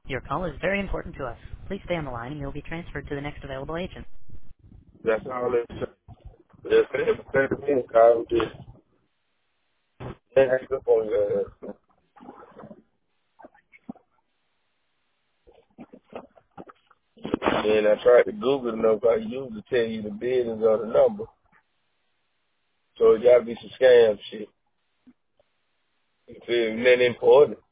Your call is very important to us. Please stay on the line and you'll be transferred to the next available agent. That's all it is. Just 30 minutes, Kyle. Just hang up on your ass. And I tried to Google the number I used to tell you the business or the number. So it gotta be some scam shit. You feel me? Nothing important.